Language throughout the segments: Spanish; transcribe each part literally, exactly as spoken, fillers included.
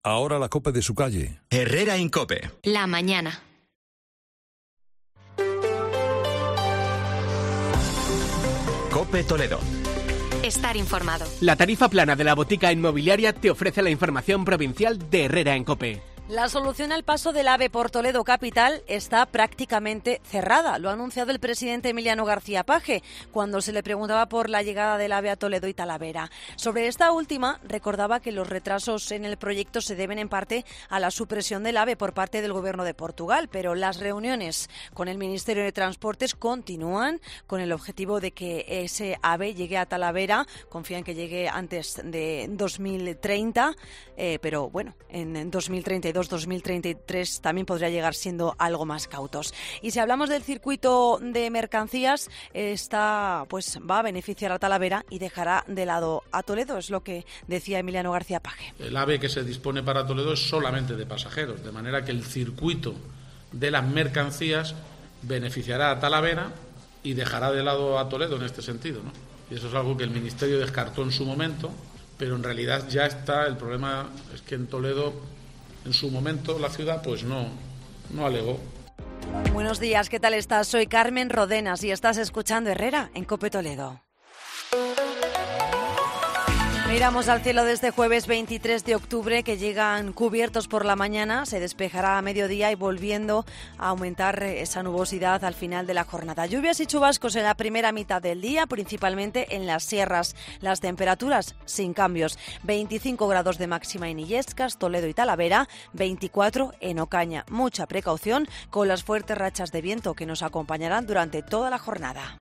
Ahora la COPE de su calle. Herrera en COPE. La mañana. COPE Toledo. Estar informado. La tarifa plana de la botica inmobiliaria te ofrece la información provincial de Herrera en COPE. La solución al paso del AVE por Toledo capital está prácticamente cerrada. Lo ha anunciado el presidente Emiliano García Paje cuando se le preguntaba por la llegada del AVE a Toledo y Talavera. Sobre esta última, recordaba que los retrasos en el proyecto se deben en parte a la supresión del AVE por parte del Gobierno de Portugal, pero las reuniones con el Ministerio de Transportes continúan con el objetivo de que ese AVE llegue a Talavera. Confían que llegue antes de dos mil treinta, eh, pero bueno, en dos mil treinta y dos dos mil treinta y tres también podría llegar siendo algo más cautos. Y si hablamos del circuito de mercancías, esta pues va a beneficiar a Talavera y dejará de lado a Toledo, es lo que decía Emiliano García Paje. El AVE que se dispone para Toledo es solamente de pasajeros, de manera que el circuito de las mercancías beneficiará a Talavera y dejará de lado a Toledo en este sentido, ¿no? Y eso es algo que el Ministerio descartó en su momento, pero en realidad ya está. El problema es que en Toledo, en su momento, la ciudad pues no, no alegó. Buenos días, ¿qué tal estás? Soy Carmen Rodenas y estás escuchando Herrera en COPE Toledo. Miramos al cielo de este jueves veintitrés de octubre, que llegan cubiertos por la mañana, se despejará a mediodía y volviendo a aumentar esa nubosidad al final de la jornada. Lluvias y chubascos en la primera mitad del día, principalmente en las sierras. Las temperaturas sin cambios, veinticinco grados de máxima en Illescas, Toledo y Talavera, veinticuatro en Ocaña. Mucha precaución con las fuertes rachas de viento que nos acompañarán durante toda la jornada.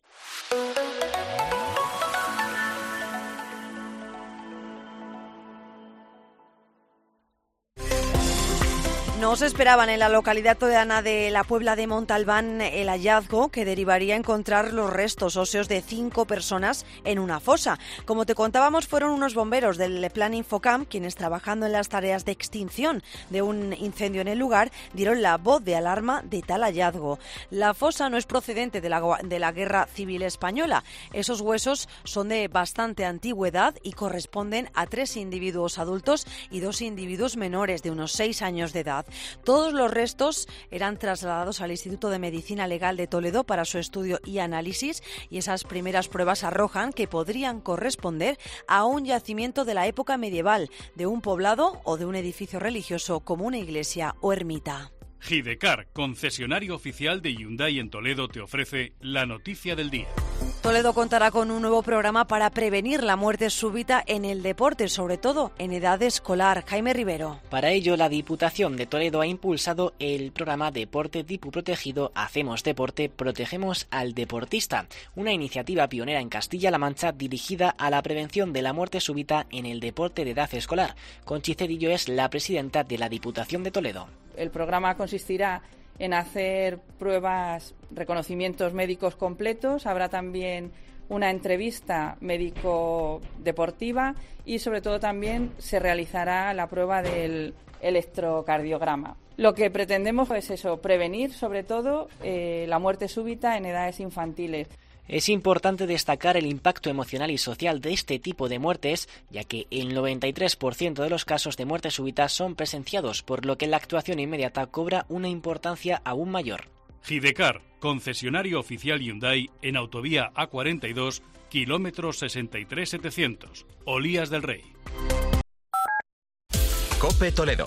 No se esperaban en la localidad toledana de la Puebla de Montalbán el hallazgo que derivaría a encontrar los restos óseos de cinco personas en una fosa. Como te contábamos, fueron unos bomberos del Plan Infocam quienes, trabajando en las tareas de extinción de un incendio en el lugar, dieron la voz de alarma de tal hallazgo. La fosa no es procedente de la, de la Guerra Civil Española. Esos huesos son de bastante antigüedad y corresponden a tres individuos adultos y dos individuos menores de unos seis años de edad. Todos los restos eran trasladados al Instituto de Medicina Legal de Toledo para su estudio y análisis, y esas primeras pruebas arrojan que podrían corresponder a un yacimiento de la época medieval, de un poblado o de un edificio religioso como una iglesia o ermita. Gidecar, concesionario oficial de Hyundai en Toledo, te ofrece la noticia del día. Toledo contará con un nuevo programa para prevenir la muerte súbita en el deporte, sobre todo en edad escolar. Jaime Rivero. Para ello, la Diputación de Toledo ha impulsado el programa Deporte Dipu Protegido Hacemos Deporte, Protegemos al Deportista, una iniciativa pionera en Castilla-La Mancha dirigida a la prevención de la muerte súbita en el deporte de edad escolar. Conchi Cedillo es la presidenta de la Diputación de Toledo. El programa consistirá en hacer pruebas, reconocimientos médicos completos. Habrá también una entrevista médico-deportiva y sobre todo también se realizará la prueba del electrocardiograma. Lo que pretendemos es eso, prevenir sobre todo eh, la muerte súbita en edades infantiles. Es importante destacar el impacto emocional y social de este tipo de muertes, ya que el noventa y tres por ciento de los casos de muerte súbita son presenciados, por lo que la actuación inmediata cobra una importancia aún mayor. Gidecar, concesionario oficial Hyundai en autovía A cuarenta y dos, kilómetro sesenta y tres setecientos, Olías del Rey. COPE Toledo.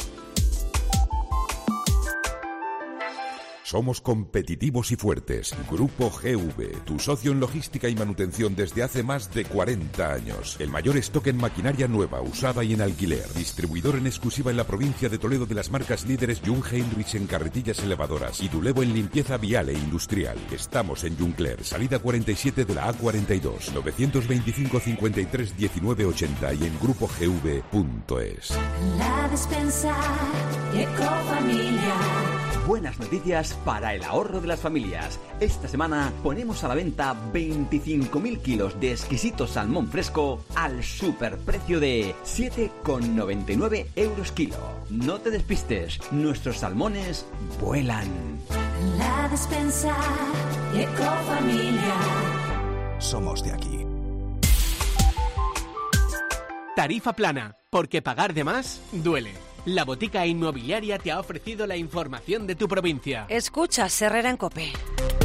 Somos competitivos y fuertes. Grupo G V, tu socio en logística y manutención desde hace más de cuarenta años. El mayor stock en maquinaria nueva, usada y en alquiler. Distribuidor en exclusiva en la provincia de Toledo de las marcas líderes Jung Heinrich en carretillas elevadoras y Dulevo en limpieza vial e industrial. Estamos en Juncler, salida cuarenta y siete de la A cuarenta y dos, novecientos veinticinco cincuenta y tres diecinueve ochenta y en grupo g v punto es. La despensa Ecofamilia. Buenas noticias para el ahorro de las familias. Esta semana ponemos a la venta veinticinco mil kilos de exquisito salmón fresco al superprecio de siete con noventa y nueve euros kilo. No te despistes, nuestros salmones vuelan. La despensa Ecofamilia. Somos de aquí. Tarifa plana, porque pagar de más duele. La Botica Inmobiliaria te ha ofrecido la información de tu provincia. Escucha Herrera en COPE.